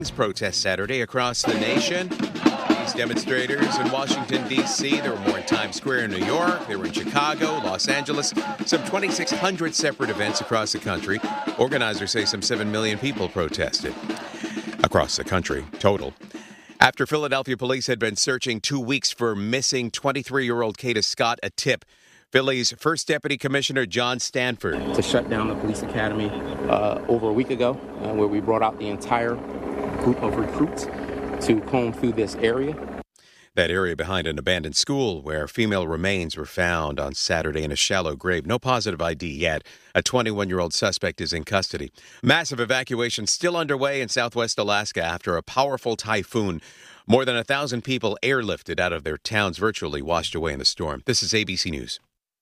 Protests Saturday across the nation. These demonstrators in Washington, D.C. There were more in Times Square in New York. They were in Chicago, Los Angeles. Some 2,600 separate events across the country. Organizers say some 7 million people protested across the country total. After Philadelphia police had been searching 2 weeks for missing 23-year-old Kata Scott, a tip. Philly's first deputy commissioner, John Stanford. To shut down the police academy over a week ago, where we brought out the entire group of recruits to comb through this area. That area behind an abandoned school where female remains were found on Saturday in a shallow grave. No positive ID yet. A 21-year-old suspect is in custody. Massive evacuation still underway in southwest Alaska after a powerful typhoon. More than 1,000 people airlifted out of their towns, virtually washed away in the storm. This is ABC News.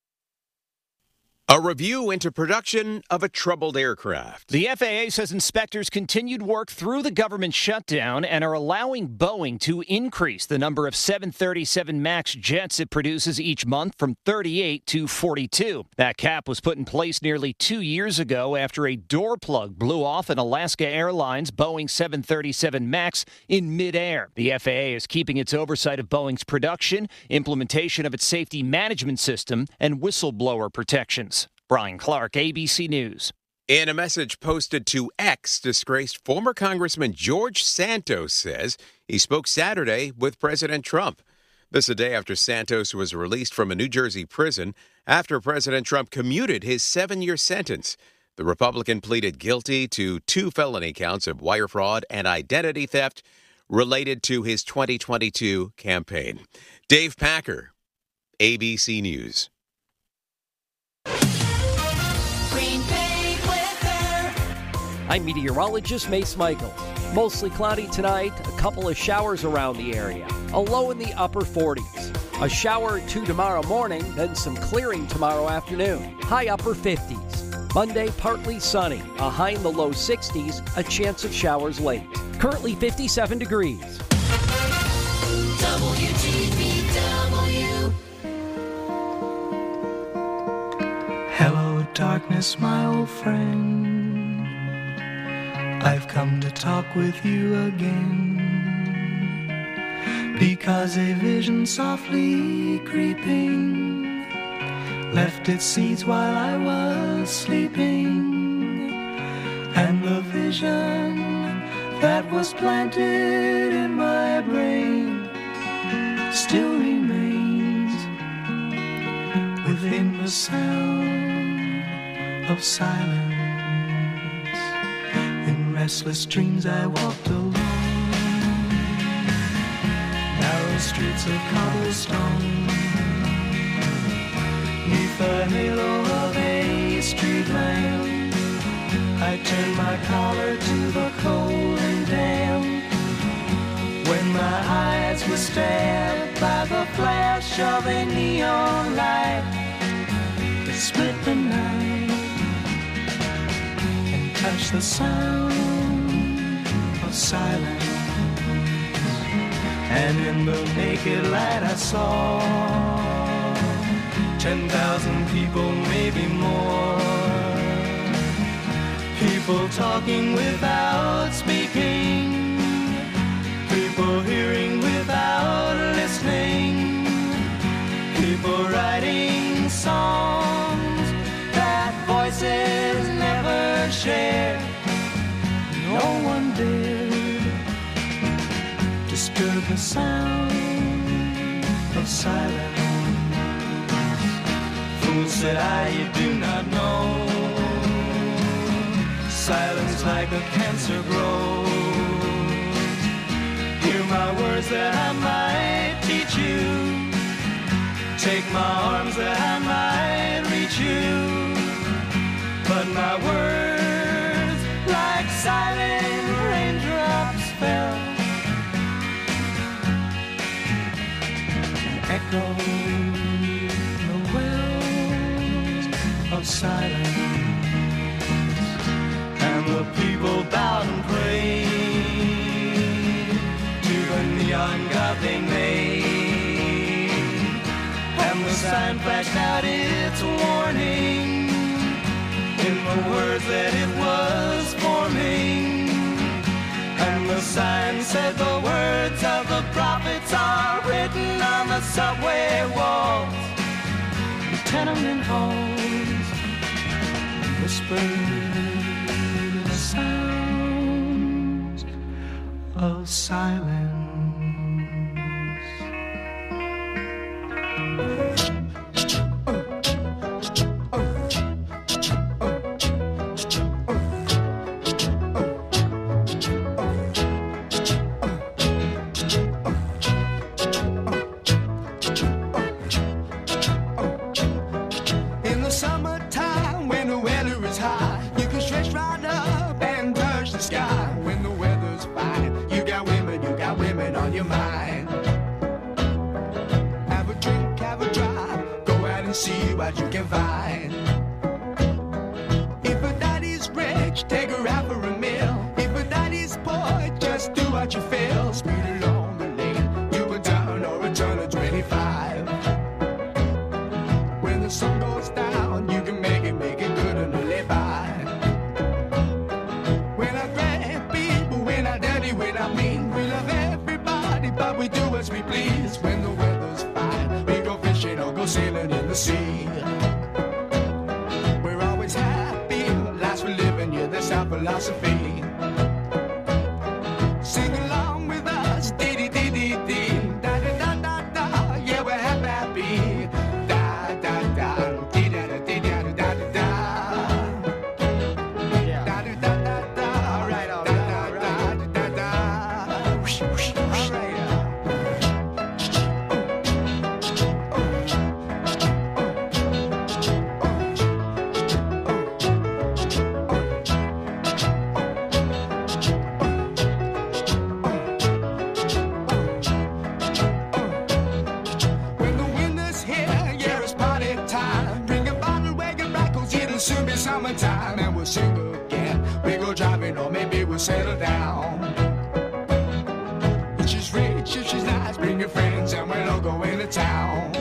A review into production of a troubled aircraft. The FAA says inspectors continued work through the government shutdown and are allowing Boeing to increase the number of 737 MAX jets it produces each month from 38 to 42. That cap was put in place nearly 2 years ago after a door plug blew off an Alaska Airlines Boeing 737 MAX in midair. The FAA is keeping its oversight of Boeing's production, implementation of its safety management system, and whistleblower protections. Brian Clark, ABC News. In a message posted to X, disgraced former Congressman George Santos says he spoke Saturday with President Trump. This a day after Santos was released from a New Jersey prison after President Trump commuted his 7-year sentence. The Republican pleaded guilty to 2 felony counts of wire fraud and identity theft related to his 2022 campaign. Dave Packer, ABC News. I'm meteorologist Mace Michaels. Mostly cloudy tonight, a couple of showers around the area, a low in the upper 40s. A shower or two tomorrow morning, then some clearing tomorrow afternoon, high upper 50s. Monday, partly sunny, a high in the low 60s, a chance of showers late. Currently 57 degrees. WGBW. Hello, darkness, my old friend. I've come to talk with you again, because a vision softly creeping left its seeds while I was sleeping, and the vision that was planted in my brain still remains within the sound of silence. Restless dreams I walked along narrow streets of cobblestone, neath the halo of a street lamp. I turned my collar to the cold and damp, when my eyes were stabbed by the flash of a neon light that split the night and touched the sound of silence. And in the naked light I saw 10,000 people, maybe more, people talking without speaking, people hearing without listening, people writing songs that voices never shared. No one dared disturb the sound of silence. Fool, said I, you do not know, silence like a cancer grows. Hear my words that I might teach you, take my arms that I might reach you, but my words like silent raindrops fell and echoed the wells of silence. And the people bowed and prayed to the neon god they made, and the sign flashed out its warning in the words that it was forming, and the the sign said the words of the prophets are written on the subway walls, the tenement halls, whispered sounds of silence. See what you can find. If a daddy's rich, take her out for a meal. If a daddy's poor, just do what you feel. Speed along the lane, you a turn or a turn of 25. When the sun goes down, you can make it good and live by. We're not great people, we're not dirty, we're not mean. We love everybody, but we do as we please. When the weather's fine, we go fishing or go sailing in the sea. We're always happy, life's for living, yeah, that's our philosophy. Sing along with us, dee-dee-dee-dee-dee, da-da-da-da-da, yeah, we're happy, da-da-da, dee-da-da-dee-da-da-da-da, da-da-da-da-da, all right, all right, all right, da-da-da, all right. Summertime and we'll sing again. We go driving or maybe we'll settle down. If she's rich, if she's nice, bring your friends and we'll all go into town.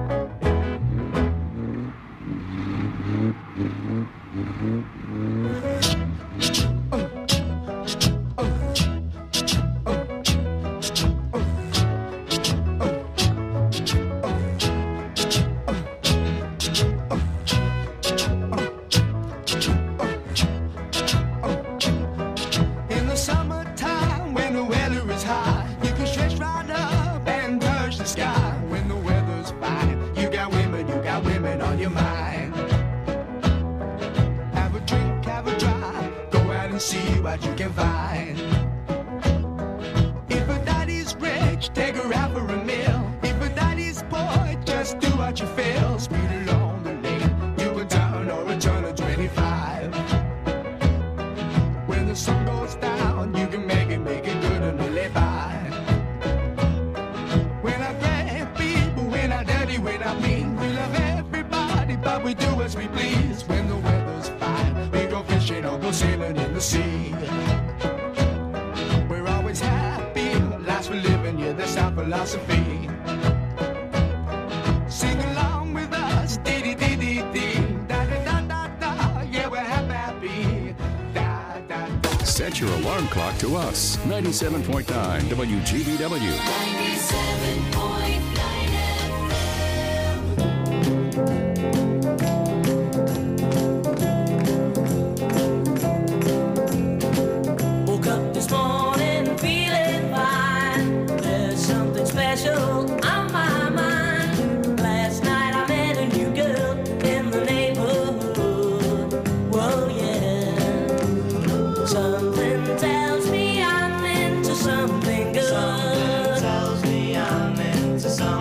See what you can find. If a daddy's rich, take her out for a meal. If a daddy's poor, just do what you feel. Speed along the lane, you a turn or a turn of 25. When the sun goes down, you can make it good and live by. We're not great people, we're not dirty, we're not mean. We love everybody, but we do as we please. When the weather's fine, we go fishing or go sailing in the sea. We're always happy, life's for living, yeah, that's our philosophy. Sing along with us, dee-dee-dee-dee-dee, da-da-da-da-da, yeah, we're happy, da-da-da. Set your alarm clock to us, 97.9 WGBW. 97.9 Something tells me I'm into something.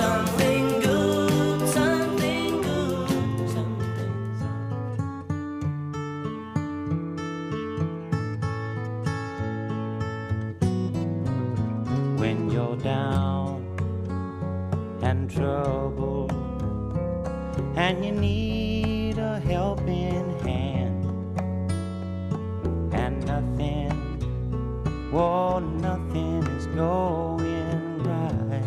something good, something good, something. When you're down and troubled and you need a helping hand and nothing, whoa, nothing is going right.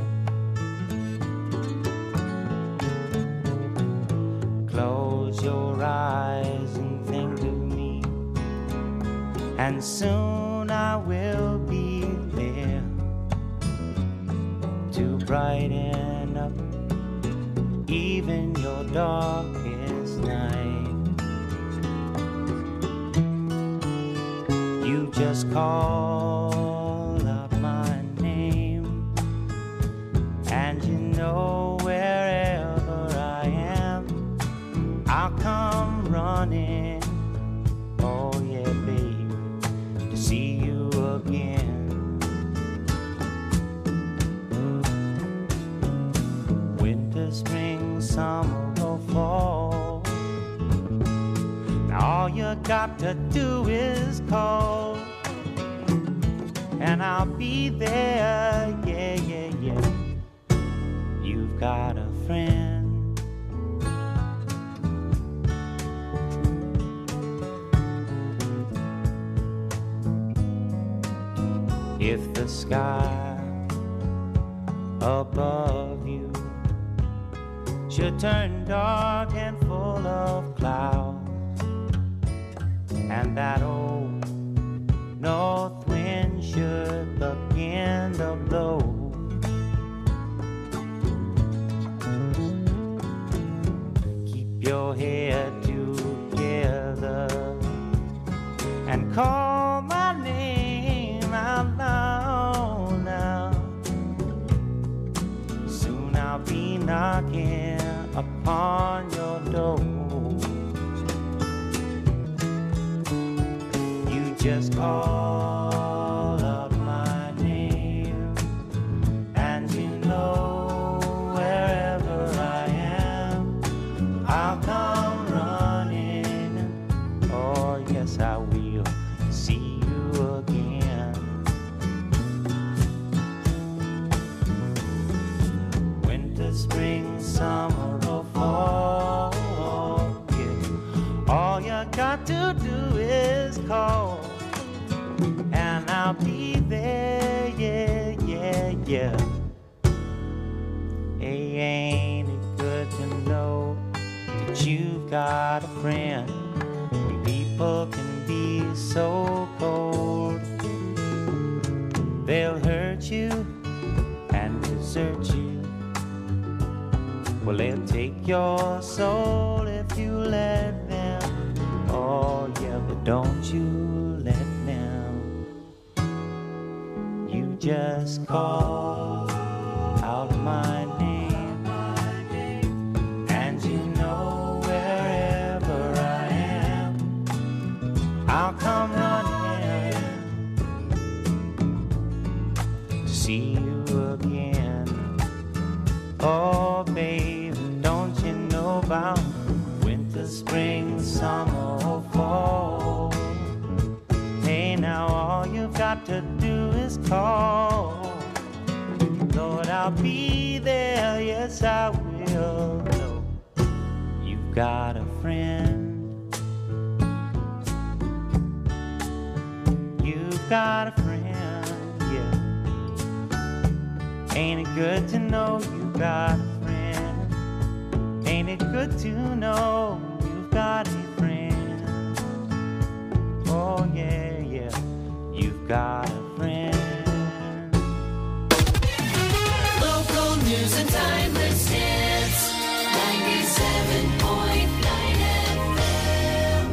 Close your eyes and think of me, and soon I will be there to brighten up even your darkest night. You just call up my name, and you know wherever I am, I'll come running. Oh yeah, babe, to see you again. Winter, spring, summer or fall, now all you got to do is call, and I'll be there, yeah, yeah, yeah. You've got a friend. If the sky above you should turn dark and full of clouds, and that old north wind should begin to blow, keep your head together and call my name out loud now. Soon I'll be knocking upon your door. You just call out my name, and you know wherever I am, I'll come running. Oh yes, I will see you again. Winter, spring, summer or fall, yeah. All you got to do is call, and I'll be there, yeah, yeah, yeah. Hey, ain't it good to know that you've got a friend? When people can be so cold, they'll hurt you and desert you. Well, they'll take your soul if you let them. Oh yeah, but don't you let them. You just call out my name, and you know wherever I am, I'll come running to see you again. Oh baby, don't you know about winter, spring, summer or fall? Hey, now all you've got to do is call. Lord, I'll be there, yes I will. No, you've got a friend. You've got a friend, yeah. Ain't it good to know you've got a friend? Ain't it good to know you've got a friend? Oh yeah, yeah, you've got a friend. Local news and timeless hits. 97.9 FM.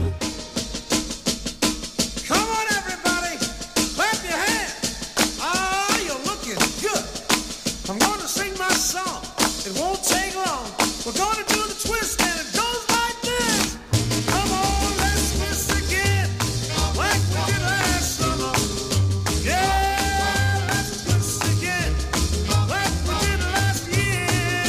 Come on, everybody, clap your hands. Oh, you're looking good. I'm gonna sing my song. It won't take long. We're gonna do the twist, and it goes like this. Come on, let's twist again, like we did last summer. Yeah, let's twist again, like we did last year.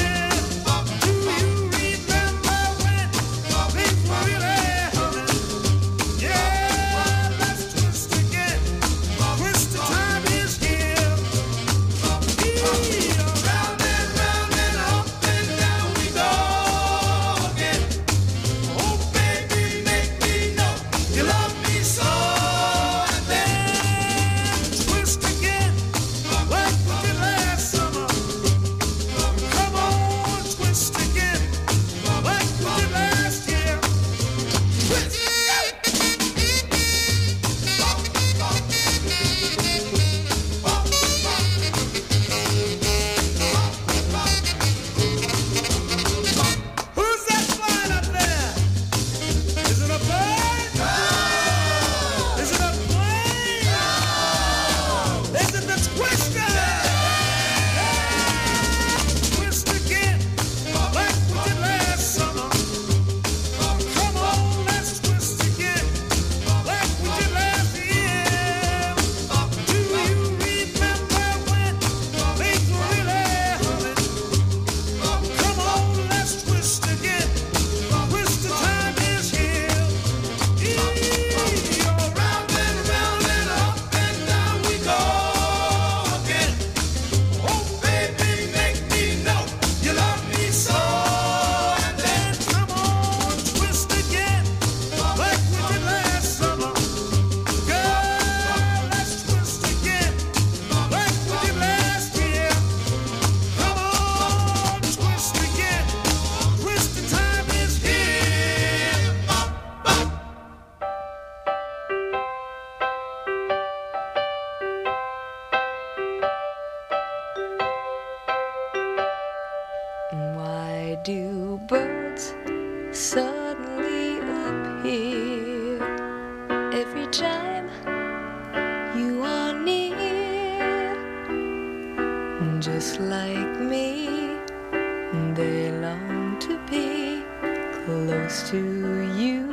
time you are near, just like me, they long to be close to you.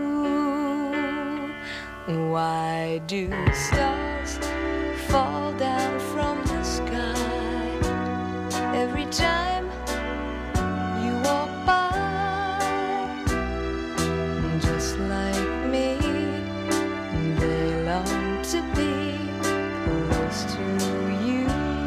Why do stars fall down from the sky every time you walk by? Just like me, they long to be close to you.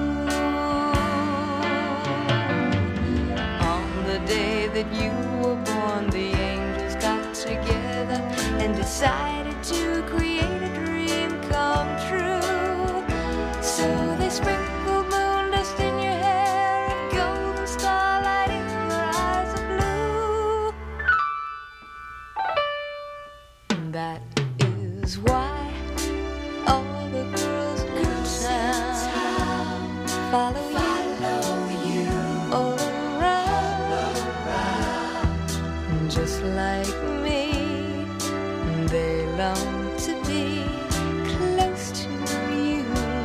On the day that you were born, the angels got together and decided to create a dream come true. So they sprinkled moon dust in your hair and golden starlight in your eyes of blue. That is why all the girls in town follow you all around. Just like me, they long to be close to you.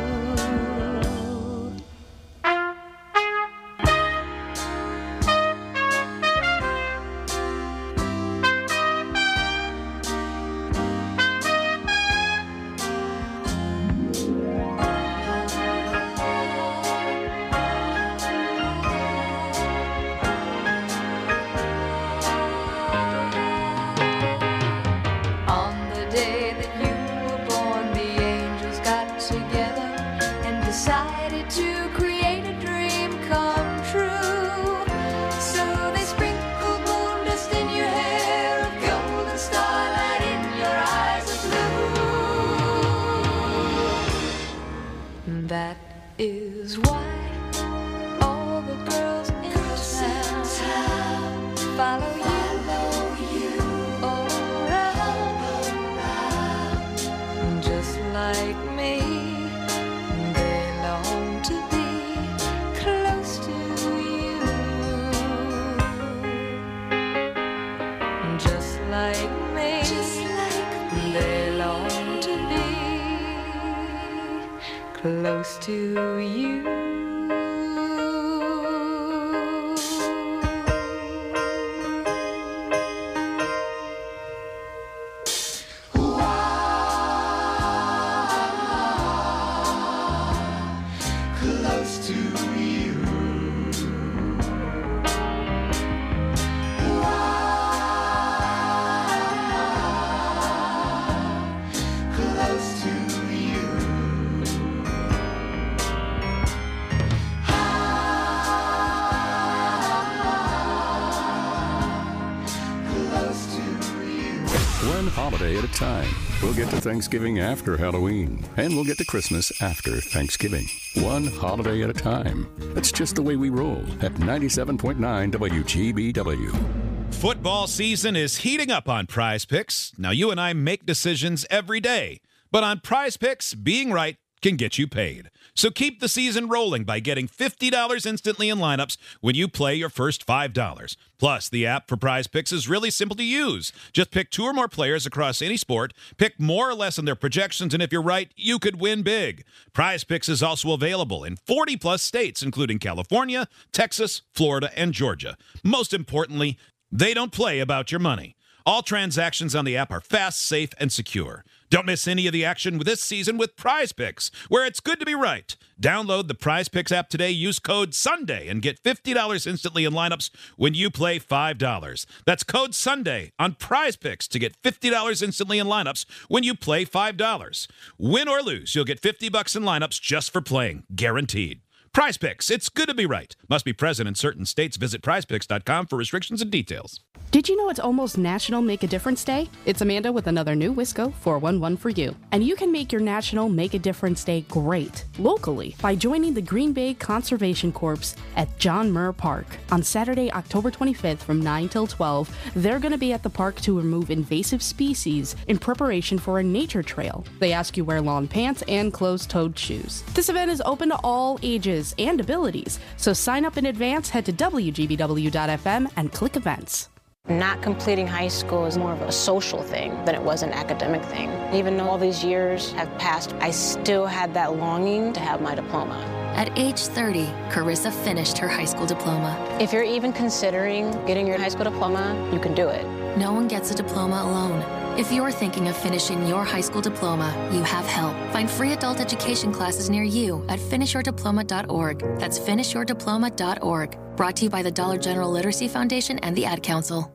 On the day that you were born, the angels got together and decided to create a dream come true. So they sprinkled moon dust in your hair, a golden starlight in your eyes of blue. That is why all the girls in town follow you all around. Just like me, they long to be close to you. Just like me, they long to be close to you. Close to you. Close to you. Close to you. One holiday at a time. We'll get to Thanksgiving after Halloween, and we'll get to Christmas after Thanksgiving. One holiday at a time. That's just the way we roll at 97.9 WGBW. Football season is heating up on Prize Picks. Now, you and I make decisions every day, but on Prize Picks, being right can get you paid. So keep the season rolling by getting $50 instantly in lineups when you play your first $5. Plus, the app for Prize Picks is really simple to use. Just pick 2 or more players across any sport, pick more or less on their projections, and if you're right, you could win big. Prize Picks is also available in 40-plus states, including California, Texas, Florida, and Georgia. Most importantly, they don't play about your money. All transactions on the app are fast, safe, and secure. Don't miss any of the action this season with Prize Picks, where it's good to be right. Download the Prize Picks app today, use code SUNDAY, and get $50 instantly in lineups when you play $5. That's code SUNDAY on Prize Picks to get $50 instantly in lineups when you play $5. Win or lose, you'll get $50 in lineups just for playing, guaranteed. Prize Picks, it's good to be right. Must be present in certain states. Visit prizepicks.com for restrictions and details. Did you know it's almost National Make a Difference Day? It's Amanda with another new Wisco 411 for you. And you can make your National Make a Difference Day great, locally, by joining the Green Bay Conservation Corps at John Muir Park. On Saturday, October 25th from 9 till 12, they're going to be at the park to remove invasive species in preparation for a nature trail. They ask you wear long pants and closed-toed shoes. This event is open to all ages and abilities, so sign up in advance, head to WGBW.FM and click events. Not completing high school is more of a social thing than it was an academic thing. Even though all these years have passed, I still had that longing to have my diploma. At age 30, Carissa finished her high school diploma. If you're even considering getting your high school diploma, you can do it. No one gets a diploma alone. If you're thinking of finishing your high school diploma, you have help. Find free adult education classes near you at finishyourdiploma.org. That's finishyourdiploma.org. Brought to you by the Dollar General Literacy Foundation and the Ad Council.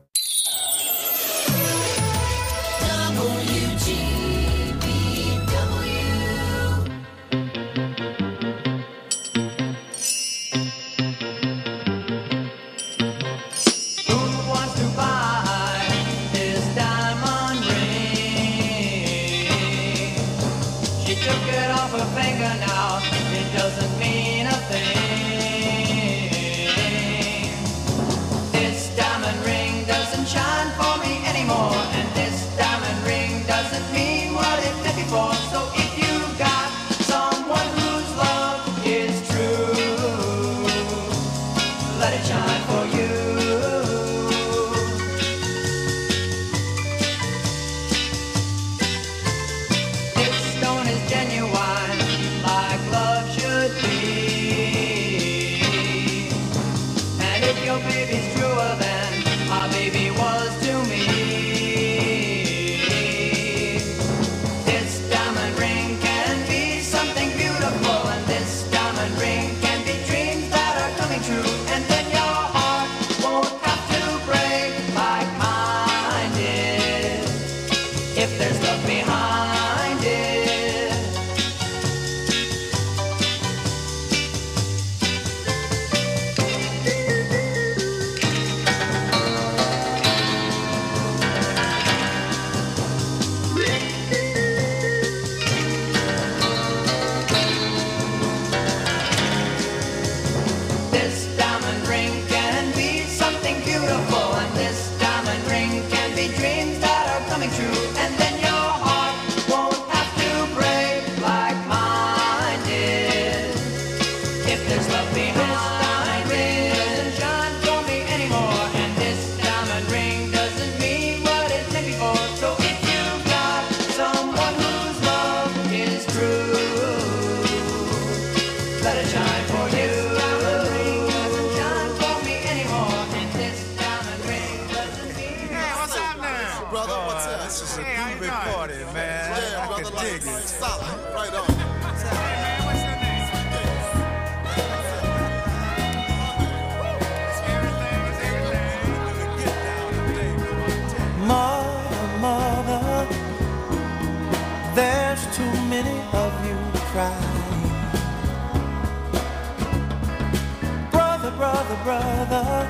Brother,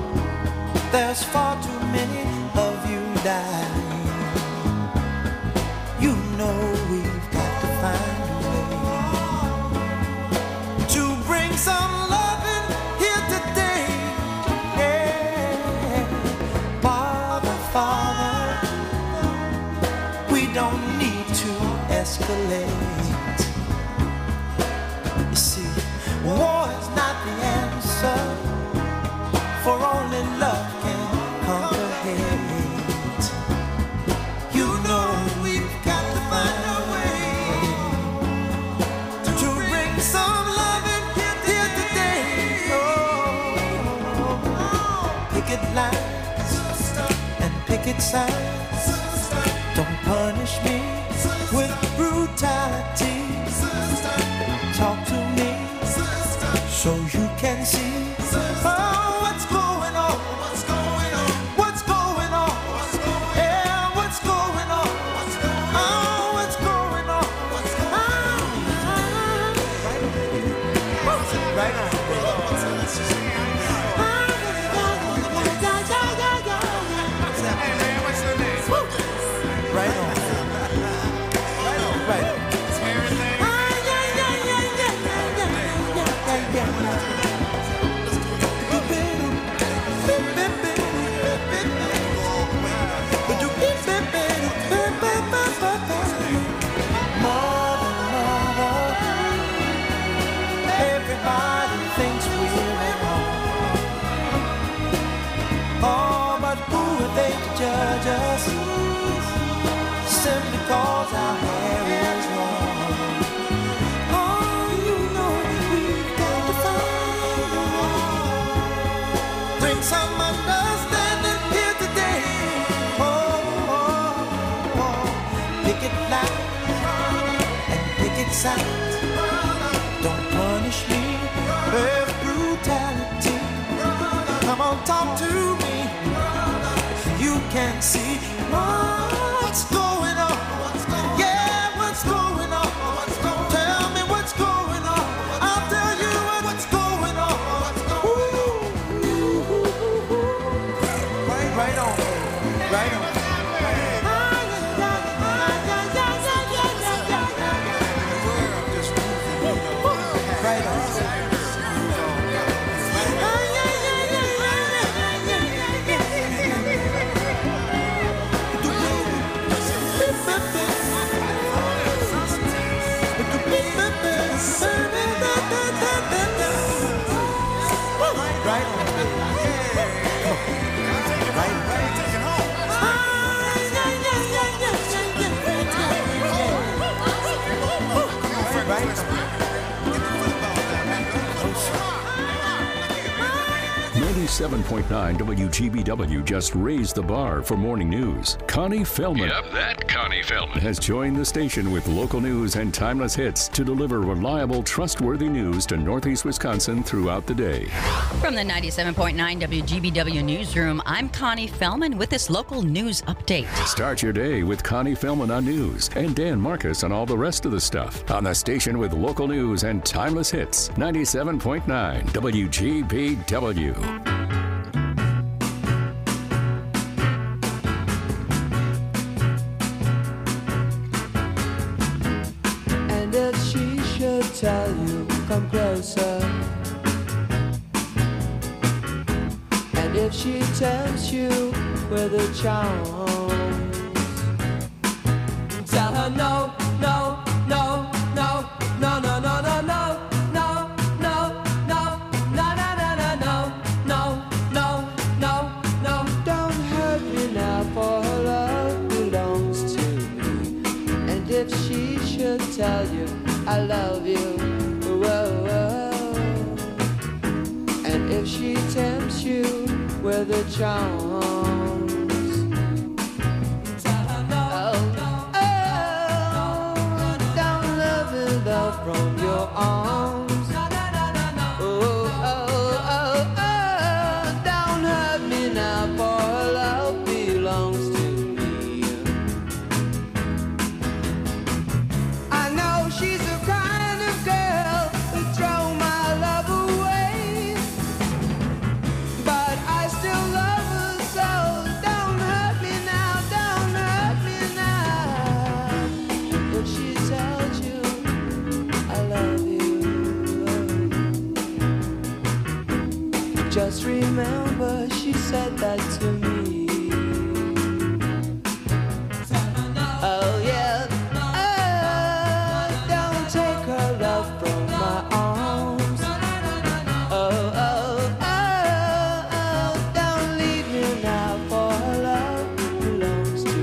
there's far too many of you dying. You know we've got to find a way to bring some loving here today. Yeah. Father, we don't need to escalate. You see, war is not the answer. For only love can conquer hate. You know we've got to find a way to bring some love in here today. Oh, picket lines and picket signs. Don't punish me with brutality. Talk to me so you can see. bring some understanding here today. Pick it loud and pick it sound. Don't punish me with brutality. Come on, talk to me. You can see what's going on. Yeah, what's going on? Tell me what's going on. I'll tell you what's going on. Right on, right on. .9 WGBW just raised the bar for morning news. Connie Fellman. Yep, that Connie Fellman. Has joined the station with local news and timeless hits to deliver reliable, trustworthy news to Northeast Wisconsin throughout the day. From the 97.9 WGBW Newsroom, I'm Connie Fellman with this local news update. Start your day with Connie Fellman on news and Dan Marcus on all the rest of the stuff on the station with local news and timeless hits. 97.9 WGBW. Tell you, come closer. And if she tempts you with her charms, tell her no, no, no, no, no, no, no, no, no, no, no, no, no, no, no, no, no. Don't hurt me now, for her love belongs to me. And if she should tell you I love you, whoa, whoa. And if she tempts you with her charms, don't love and love from your arms. Don't hurt me now, for her love belongs to me. I know she's a kind of girl who throw my love away, but I still love her so. Don't hurt me now, don't hurt me now. If she tells you I love you, just remember she said that to me. Oh yeah. Don't take her love from my arms. Oh, oh, oh, oh. Don't leave me now, for her love belongs to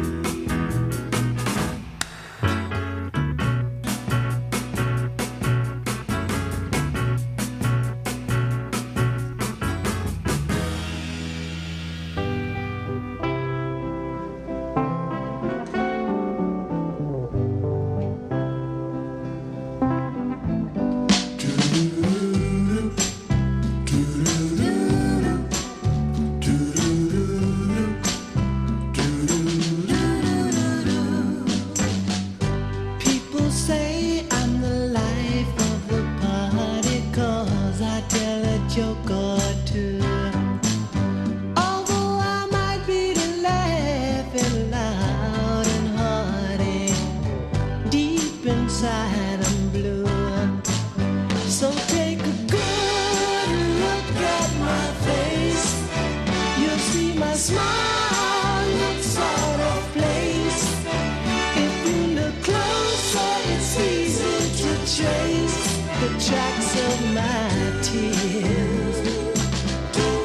People say I'm the life of the party, 'cause I tell a joke or two. Although I might be laughing loud and hearty, deep inside I'm blue. So take a good look at my face. You'll see my smile looks sort of place. If you look closer, it's easy to trace the tracks of my tears.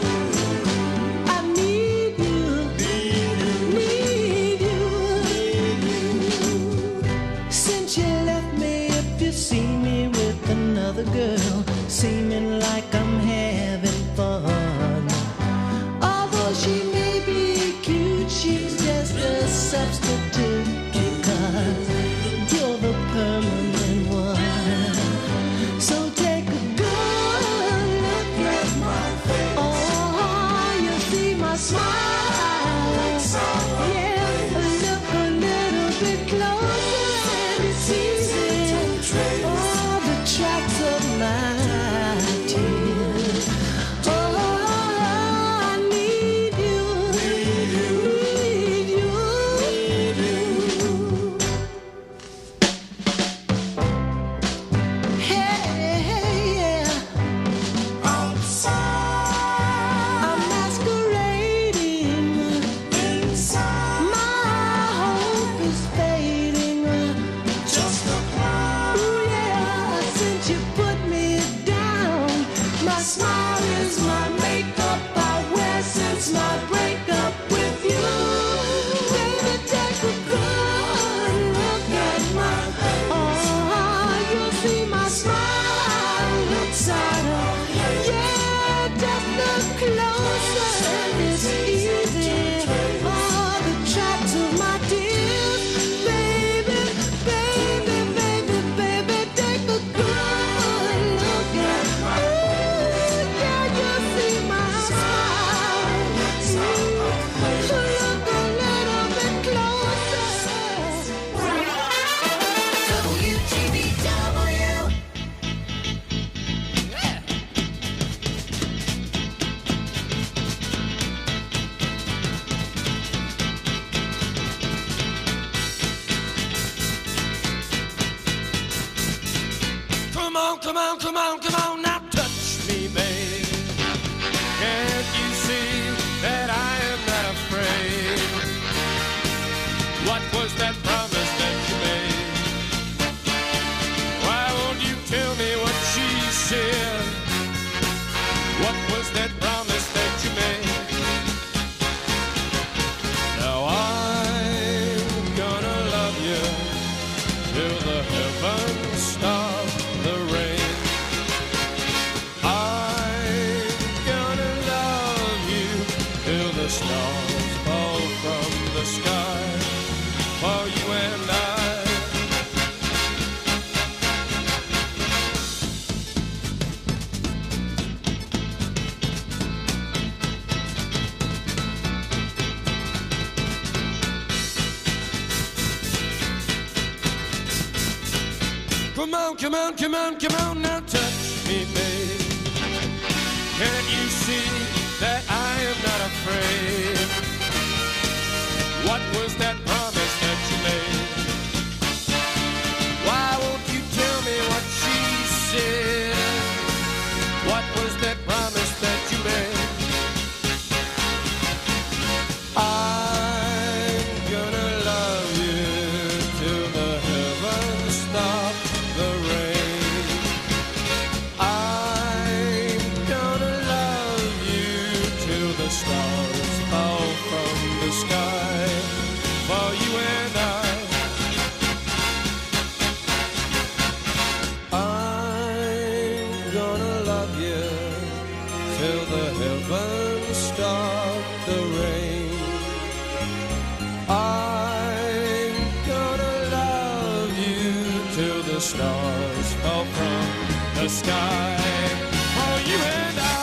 smile. Yeah, look a little bit closer and it's easy. All the tracks of my tears. Oh, I need you. Need you. Hey, yeah. Outside, I'm masquerading. Inside, my hope is fading. Just a cloud. Ooh, yeah, since you put me down, my smile is my makeup I wear since my breakup with you. Baby, take a good look at my, you'll see my smile inside of, yeah, just look closer and it's easy. All the tracks of my tears, baby, baby, baby, baby, take a good look at my, yeah, you'll see my smile. Look a little bit closer. WGBW. Come on, come on, come on, come on, now touch me, babe. Can't you see that I am not afraid? What was that promise that you made? Why won't you tell me what she said? What was that promise that you made? Now I'm gonna love you till the heavens stop the rain. I'm gonna love you till the stars fall from the sky for you and I. Come on, come on, come on, come on, now touch me, babe. Can't you see that I am not afraid? What was that promise that you made? Why won't you tell me what she said? What was that promise that you made? I'm gonna love you till the heavens stop the rain. I'm gonna love you till the stars fall from the sky for you and I. I'm gonna love you till the heavens stop the rain. I'm gonna love you till the stars fall from the sky for you and I.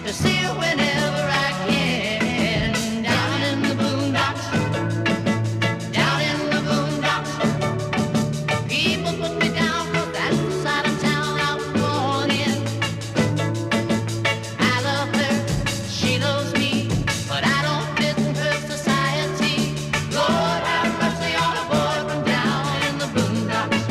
to see her whenever I can. Down in the boondocks, down in the boondocks. People put me down 'cause that's the side of town I was born in. I love her, she loves me, but I don't fit in her society. Lord have mercy on a boy from down in the boondocks.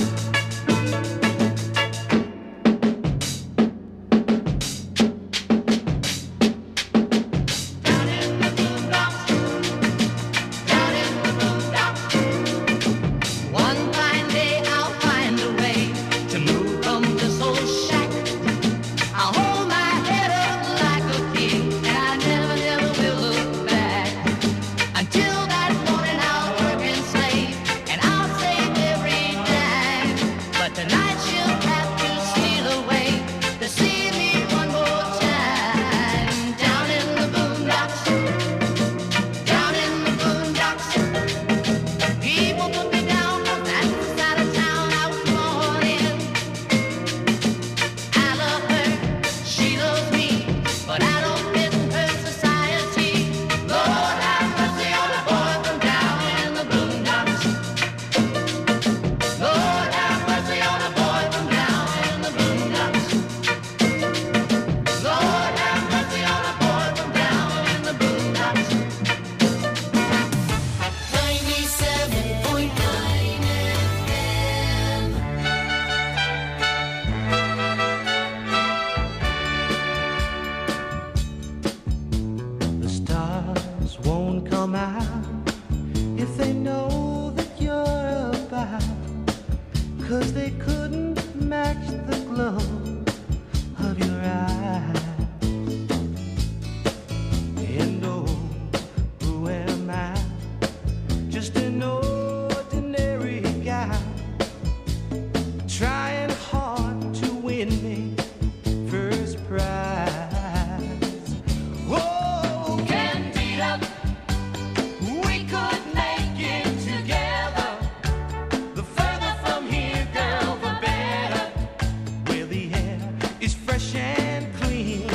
Down in the boondocks, down in the boondocks. One fine day I'll find a way to move from this old shack. I'll hold my head up like a king, and I never, never will look back. Until that morning I'll work and slave, and I'll save every dime. But tonight she'll have to steal away to see me one more time. Down in the boondocks, down in the boondocks. People put me down 'cause that's the side of town I was born in. I love her, she loves me, but I don't fit in her society. Lord have mercy on a boy from down in the boondocks. Lord have mercy on a boy from down in the boondocks. Lord have mercy on a boy from down in the boondocks. 97.9 FM. The stars won't come out if they know that you're about, 'cause they couldn't match the glow of your eyes. And oh, who am I? Just an ordinary guy, trying hard to win me first prize. Oh, Candida, we could make it together. The further from here, girl, the better. Where the air is fresh and clean.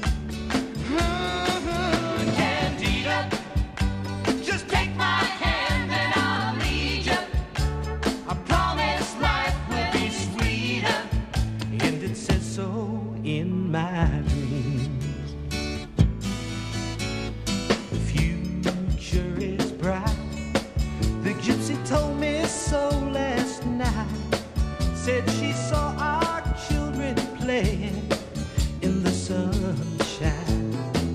Candida, just take my hand and I'll lead you. I promise life will be sweeter, and it says so in my dreams. The future is bright. The gypsy told me so last night. Said she saw our children playing in the sunshine.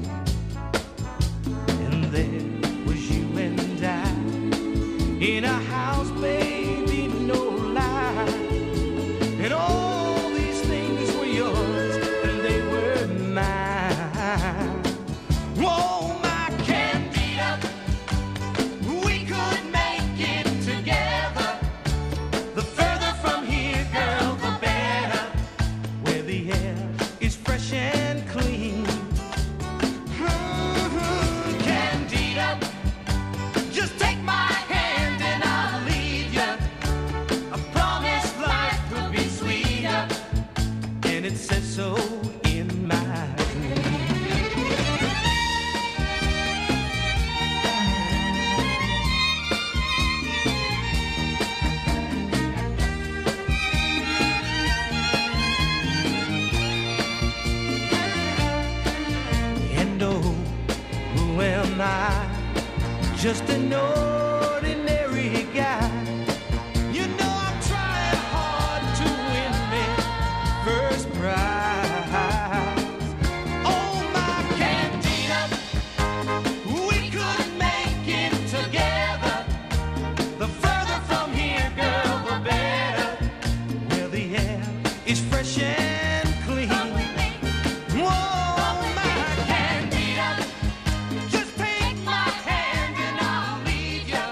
And there was you and I in a house, baby, no lie. And all these things were yours and they were mine. Oh, my Candida, we could make it together. The further from here, girl, the better. Where the air is fresh and clean. Candida, just take my hand and I'll lead you. I promise life will be sweeter, and it says so in my dreams. And oh, who am I? Just an ordinary guy. You know I'm trying hard to win me first prize. Oh, my Candida, we could make it together. The further from here, girl, the better. Where the air is fresh and clean. Whoa, my Candida, just take my hand and I'll lead you.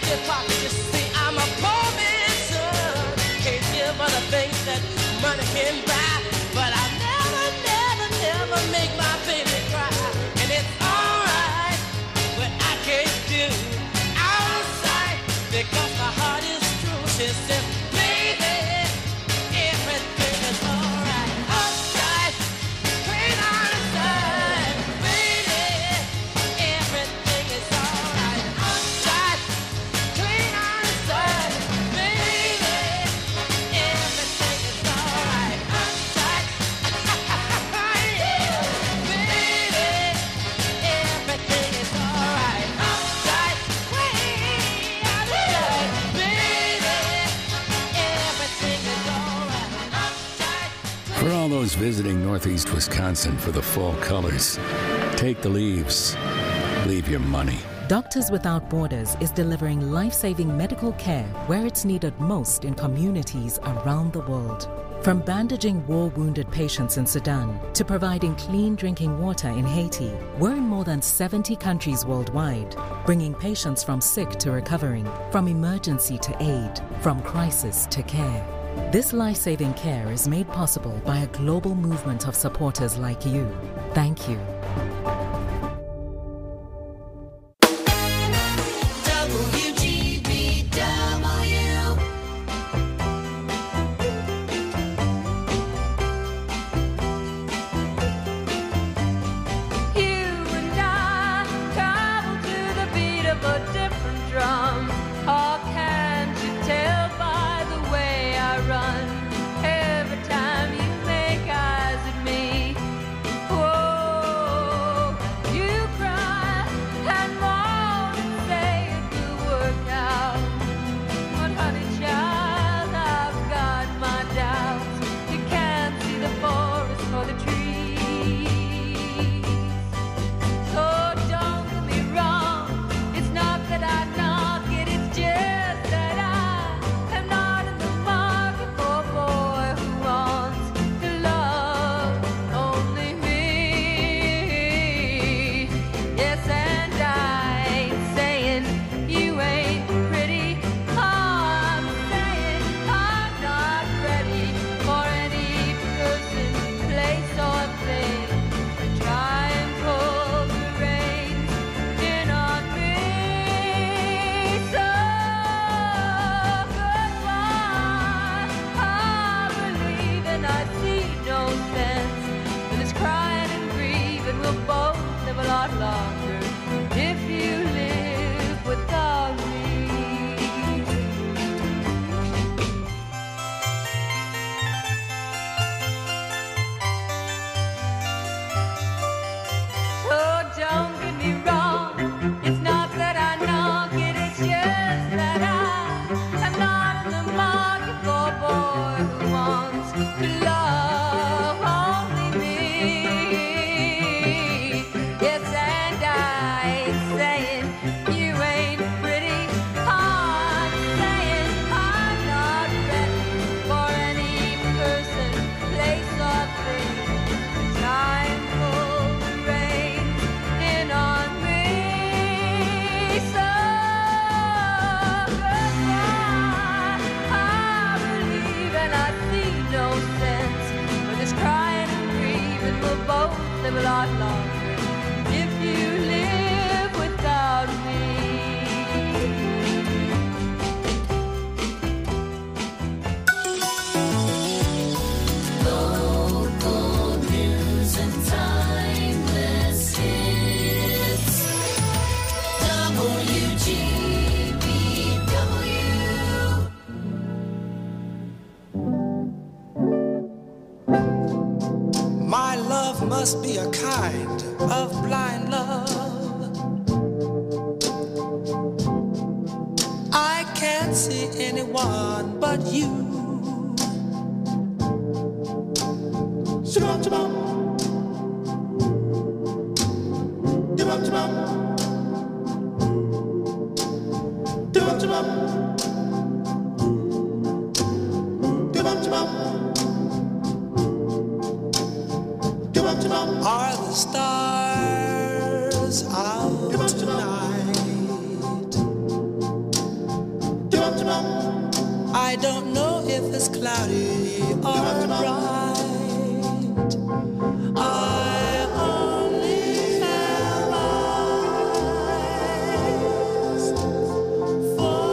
dear Papa, you see, I'm a poor man's son. Can't give other things that money can buy. But I never, never, never make my baby cry. And it's alright what I can't do out of sight, because my heart is true. She says, baby, everything is alright. Upside, clean on the side. Baby, everything is alright. Upside, clean on the side. Baby, everything is alright. Upside, yeah. Baby, everything is alright. Upside, way on the side. Baby, everything is alright. Upside. For all those visiting Northeast Wisconsin for the fall colors, take the leaves. Leave your money. Doctors Without Borders is delivering life-saving medical care where it's needed most in communities around the world. From bandaging war-wounded patients in Sudan to providing clean drinking water in Haiti, we're in more than 70 countries worldwide, bringing patients from sick to recovering, from emergency to aid, from crisis to care. This life-saving care is made possible by a global movement of supporters like you. Thank you. WGBW. You and I travel to the beat of a different drum. Oh, can't you tell by the way I run? Every time you make eyes at me, whoa, you cry and moan and say it will work out. But honey child, I've got my doubts. You can't see the forest for the trees. So don't get me wrong, it's not that I knock it, it's just that I am not in the market for a boy who wants to love only me. Yes, and I ain't saying you ain't pretty. I'm saying I'm not ready for any person, place, or thing to try and pull the reins in on me. So goodbye. I believe and I see no sense in this crying and grieving. We'll both live a lot longer if you live without me. So don't get me wrong, it's not that I knock it, it's just that I am not in the market for a boy who wants to love only me. Yes, and I ain't saying you ain't pretty. I'm saying I'm not ready for any person, place, or thing to try and pull the reins in on me. So goodbye. I believe and I see no sense for this crying and grieving. We'll both live a lot longer if you live without me. Local news and timeless hits. WGBW. My love must be a kind of blind love. I can't see anyone but you. Shabam, shabam. Shabam, shabam. Shabam, shabam. Shabam, shabam. Shabam, shabam. Are the stars out tonight? I don't know if it's cloudy or bright. I only have eyes for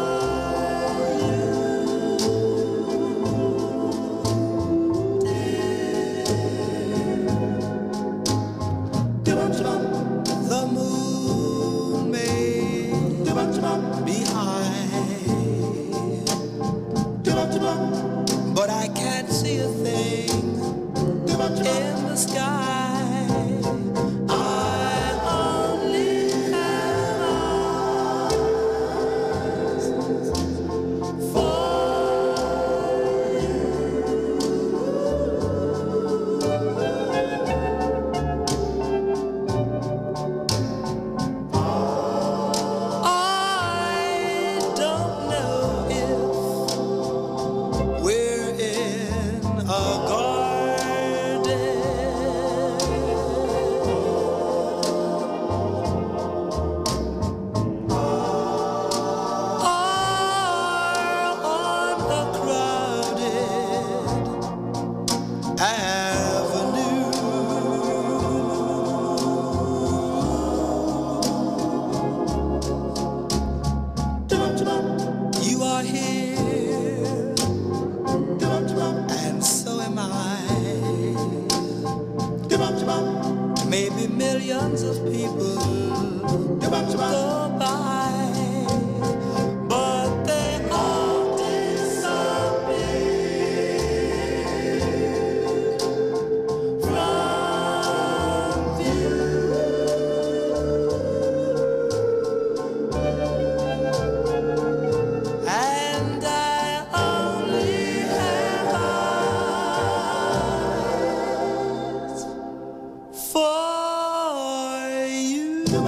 you. The moon may be high, but I can't see a thing in the sky. I only have eyes for I don't know if we're in a garden or on a crowded avenue. You are here, and so am I. Maybe millions of people go by, but they all disappear from view. And I only have eyes for you.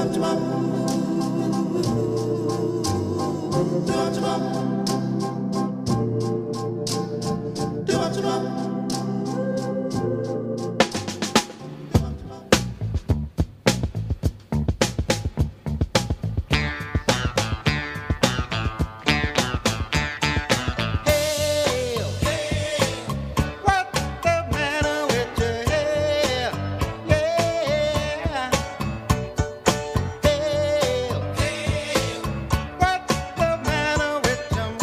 What's the matter with your hair? Yeah. What's the matter with your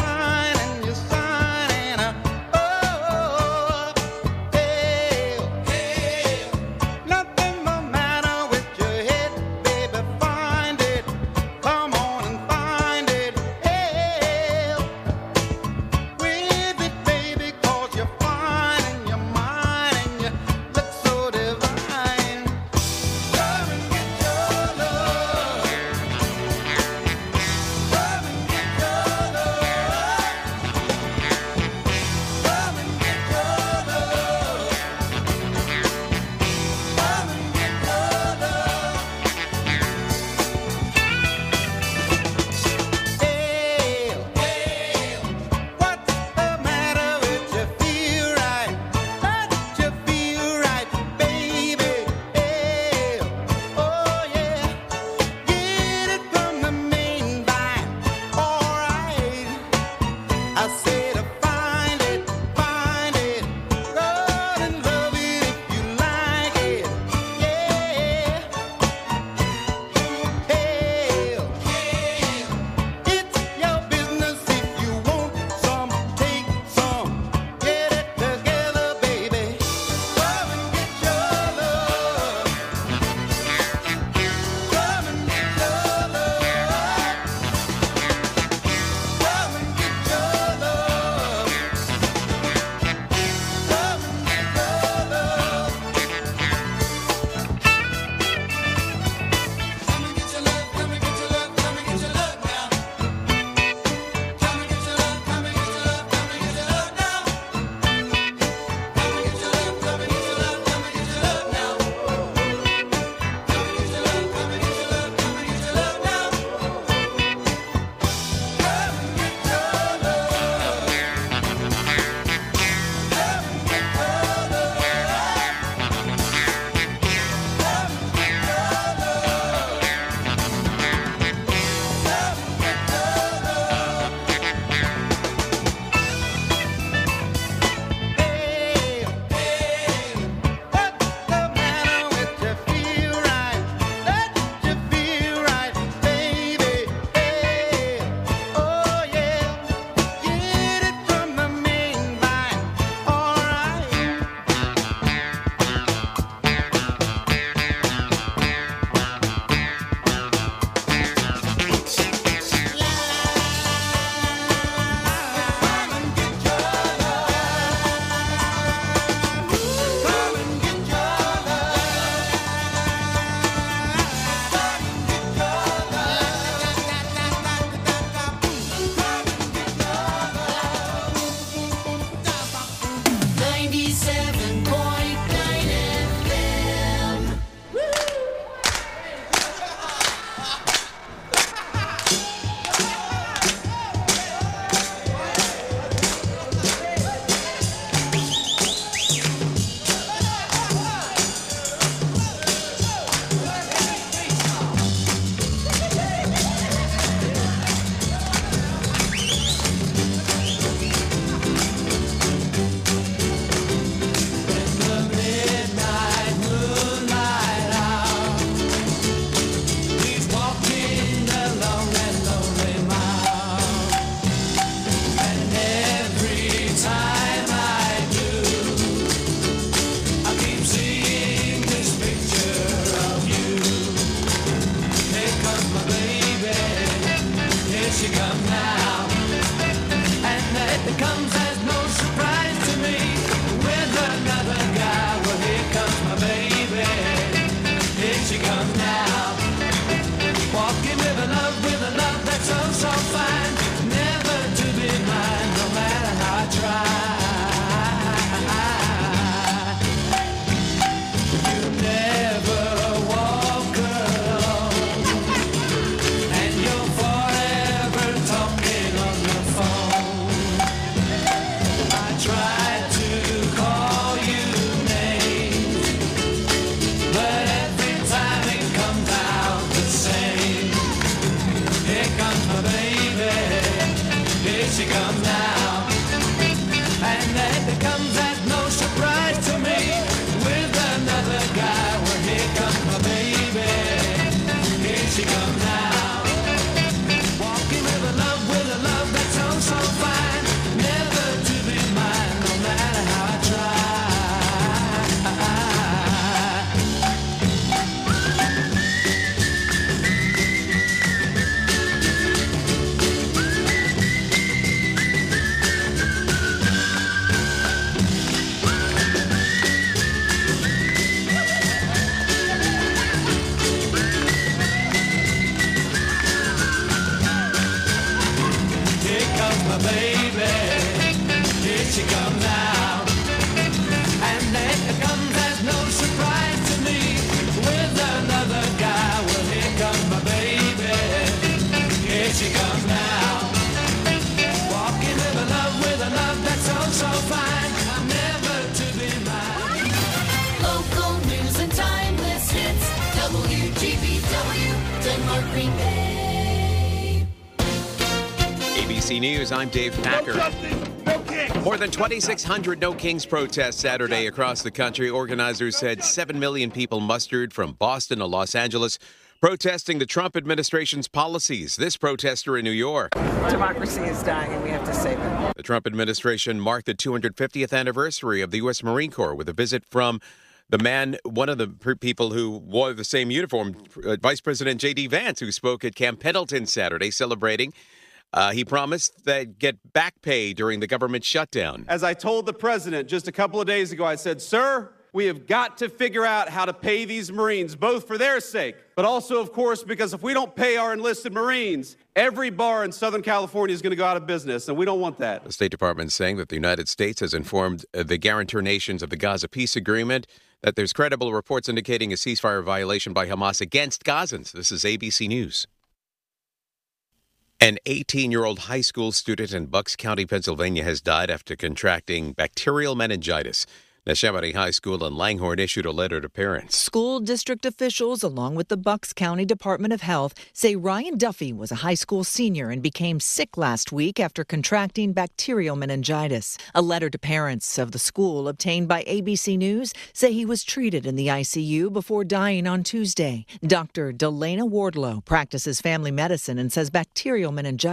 ABC News, I'm Dave Packer. More than 2,600 No Kings protests Saturday across the country. Organizers said 7 million people mustered from Boston to Los Angeles, protesting the Trump administration's policies. This protester in New York. Democracy is dying and we have to save it. The Trump administration marked the 250th anniversary of the U.S. Marine Corps with a visit from the man, one of the people who wore the same uniform, Vice President J.D. Vance, who spoke at Camp Pendleton Saturday celebrating. He promised that get back pay during the government shutdown. As I told the president just a couple of days ago, I said, sir, we have got to figure out how to pay these Marines, both for their sake, but also, of course, because if we don't pay our enlisted Marines, every bar in Southern California is going to go out of business, and we don't want that. The State Department is saying that the United States has informed the guarantor nations of the Gaza peace agreement that there's credible reports indicating a ceasefire violation by Hamas against Gazans. This is ABC News. An 18-year-old high school student in Bucks County, Pennsylvania, has died after contracting bacterial meningitis. Neshaminy High School in Langhorne issued a letter to parents. School district officials, along with the Bucks County Department of Health, say Ryan Duffy was a high school senior and became sick last week after contracting bacterial meningitis. A letter to parents of the school obtained by ABC News say he was treated in the ICU before dying on Tuesday. Dr. Delana Wardlow practices family medicine and says bacterial meningitis